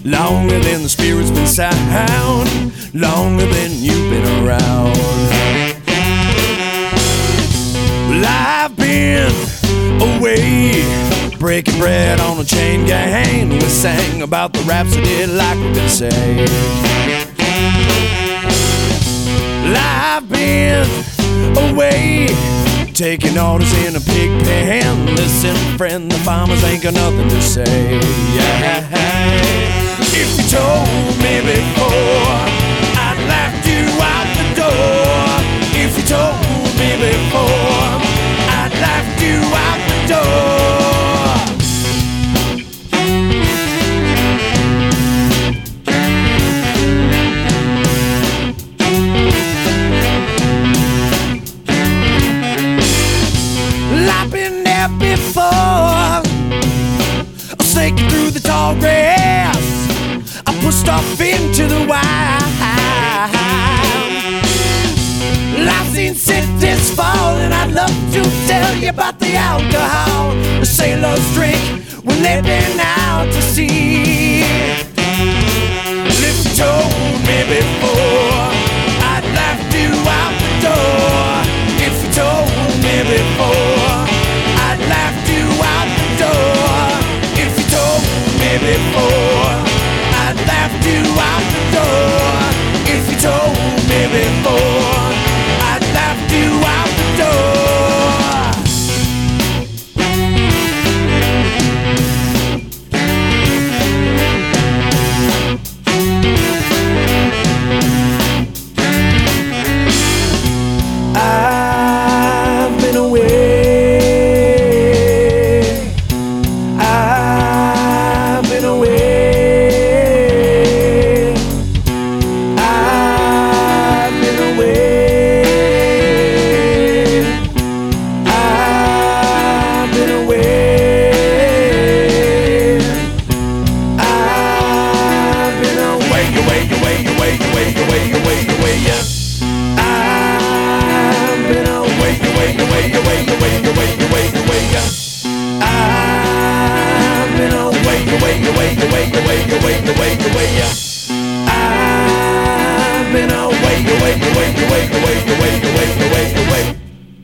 longer than the spirit's been sound, longer than you've been around. Well, I've been away, breaking bread on a chain gang. We sang about the rhapsody like we could say. Well, I've been away, taking orders in a pig pen. Listen, friend, the farmers ain't got nothing to say. Yeah. If you told me before, I'd laughed you out the door. If you told me before, I'd laughed you out the door. I've been there before, snaking through the tall grass. I pushed off into the wild. I've seen cities fall, and I'd love to tell you about the alcohol the sailors drink when they've been out to sea. If you told me before, I'd laugh you out the door. If you told me before, I'd laugh you out the door. If you told me before, I'd laugh you out the door. If you told me before, I'd laugh you out the door. I've been away. I've been away. I've been away. I've been away. I've been away, away, away, away, away, away, away, away, yeah. I've been away, away, away, away, away, away, away, away, yeah. I've been away, away, away, away, away, away, away.